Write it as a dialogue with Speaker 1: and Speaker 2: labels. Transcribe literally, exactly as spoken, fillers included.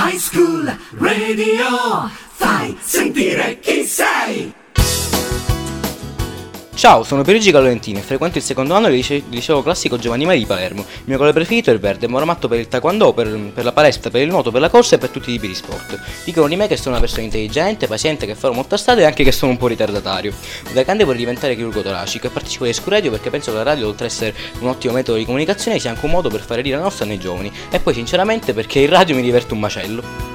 Speaker 1: High School Radio, fai sentire chi sei.
Speaker 2: Ciao, sono Pierluigi Gallentini e frequento il secondo anno del liceo, liceo classico Giovanni Maria di Palermo. Il mio colore preferito è il verde, ma ero matto per il taekwondo, per, per la palestra, per il nuoto, per la corsa e per tutti i tipi di sport. Dicono di me che sono una persona intelligente, paziente, che farò molta strada e anche che sono un po' ritardatario. Da grande vorrei diventare chirurgo toracico e partecipo alle School Radio perché penso che la radio, oltre ad essere un ottimo metodo di comunicazione, sia anche un modo per fare dire la nostra nei giovani. E poi sinceramente perché in radio mi diverto un macello.